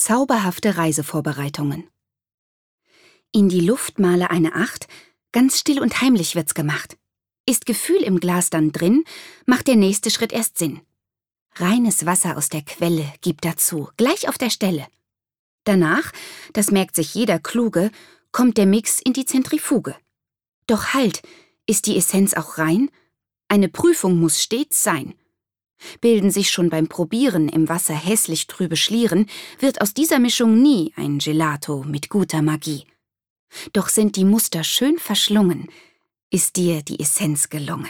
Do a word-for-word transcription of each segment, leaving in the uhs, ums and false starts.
Zauberhafte Reisevorbereitungen. In die Luft male eine Acht, ganz still und heimlich wird's gemacht. Ist Gefühl im Glas dann drin, macht der nächste Schritt erst Sinn. Reines Wasser aus der Quelle gibt dazu, gleich auf der Stelle. Danach, das merkt sich jeder Kluge, kommt der Mix in die Zentrifuge. Doch halt, ist die Essenz auch rein? Eine Prüfung muss stets sein. Bilden sich schon beim Probieren im Wasser hässlich trübe Schlieren, wird aus dieser Mischung nie ein Gelato mit guter Magie. Doch sind die Muster schön verschlungen, ist dir die Essenz gelungen.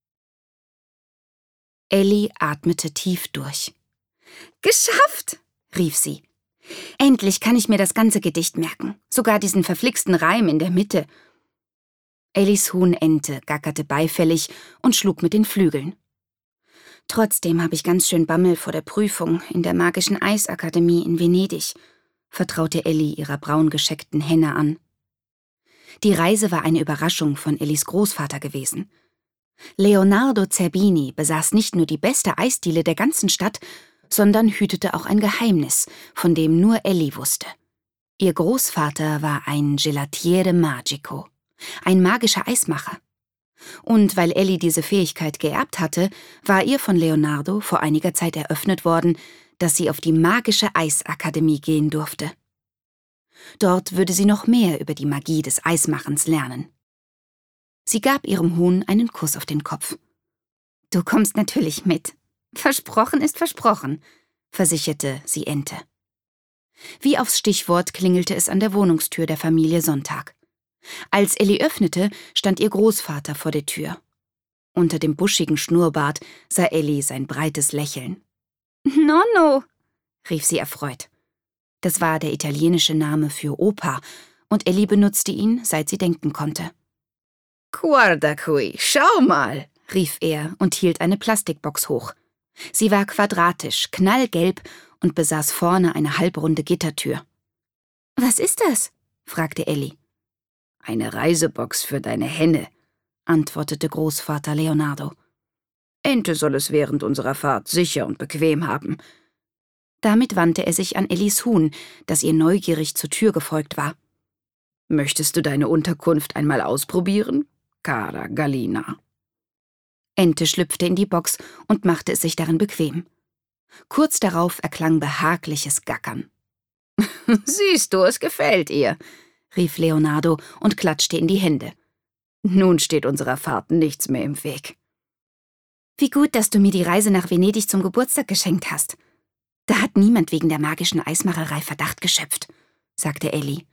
Elli atmete tief durch. »Geschafft!« rief sie. »Endlich kann ich mir das ganze Gedicht merken, sogar diesen verflixten Reim in der Mitte.« Ellis Huhn-Ente gackerte beifällig und schlug mit den Flügeln. »Trotzdem habe ich ganz schön Bammel vor der Prüfung in der Magischen Eisakademie in Venedig«, vertraute Elli ihrer braungescheckten Henne an. Die Reise war eine Überraschung von Ellis Großvater gewesen. Leonardo Zerbini besaß nicht nur die beste Eisdiele der ganzen Stadt, sondern hütete auch ein Geheimnis, von dem nur Elli wusste. Ihr Großvater war ein Gelatiere Magico, ein magischer Eismacher. Und weil Elli diese Fähigkeit geerbt hatte, war ihr von Leonardo vor einiger Zeit eröffnet worden, dass sie auf die Magische Eisakademie gehen durfte. Dort würde sie noch mehr über die Magie des Eismachens lernen. Sie gab ihrem Huhn einen Kuss auf den Kopf. »Du kommst natürlich mit. Versprochen ist versprochen«, versicherte sie Ente. Wie aufs Stichwort klingelte es an der Wohnungstür der Familie Sonntag. Als Elli öffnete, stand ihr Großvater vor der Tür. Unter dem buschigen Schnurrbart sah Elli sein breites Lächeln. »Nonno«, rief sie erfreut. Das war der italienische Name für Opa, und Elli benutzte ihn, seit sie denken konnte. »Guarda qui, schau mal«, rief er und hielt eine Plastikbox hoch. Sie war quadratisch, knallgelb und besaß vorne eine halbrunde Gittertür. »Was ist das?« fragte Elli. »Eine Reisebox für deine Henne«, antwortete Großvater Leonardo. »Ente soll es während unserer Fahrt sicher und bequem haben.« Damit wandte er sich an Ellis Huhn, das ihr neugierig zur Tür gefolgt war. »Möchtest du deine Unterkunft einmal ausprobieren, cara Gallina?« Ente schlüpfte in die Box und machte es sich darin bequem. Kurz darauf erklang behagliches Gackern. »Siehst du, es gefällt ihr«, rief Leonardo und klatschte in die Hände. »Nun steht unserer Fahrt nichts mehr im Weg.« »Wie gut, dass du mir die Reise nach Venedig zum Geburtstag geschenkt hast. Da hat niemand wegen der magischen Eismacherei Verdacht geschöpft«, sagte Elli.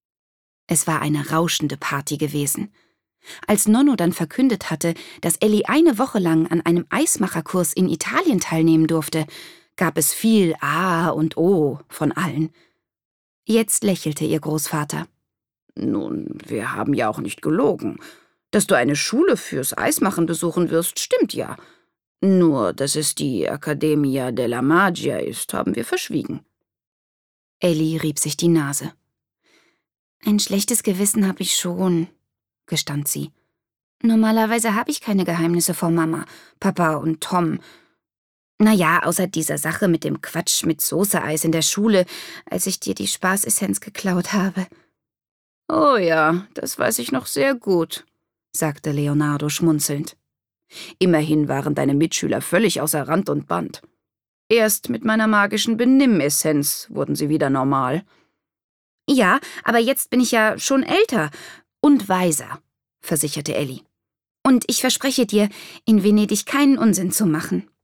Es war eine rauschende Party gewesen. Als Nonno dann verkündet hatte, dass Elli eine Woche lang an einem Eismacherkurs in Italien teilnehmen durfte, gab es viel Ah und Oh von allen. Jetzt lächelte ihr Großvater. »Nun, wir haben ja auch nicht gelogen. Dass du eine Schule fürs Eismachen besuchen wirst, stimmt ja. Nur, dass es die Accademia della Magia ist, haben wir verschwiegen.« Elli rieb sich die Nase. »Ein schlechtes Gewissen habe ich schon«, gestand sie. »Normalerweise habe ich keine Geheimnisse vor Mama, Papa und Tom. Naja, außer dieser Sache mit dem Quatsch mit Soße-Eis in der Schule, als ich dir die Spaßessenz geklaut habe.« »Oh ja, das weiß ich noch sehr gut«, sagte Leonardo schmunzelnd. »Immerhin waren deine Mitschüler völlig außer Rand und Band. Erst mit meiner magischen Benimmessenz wurden sie wieder normal.« »Ja, aber jetzt bin ich ja schon älter und weiser«, versicherte Elli. »Und ich verspreche dir, in Venedig keinen Unsinn zu machen.«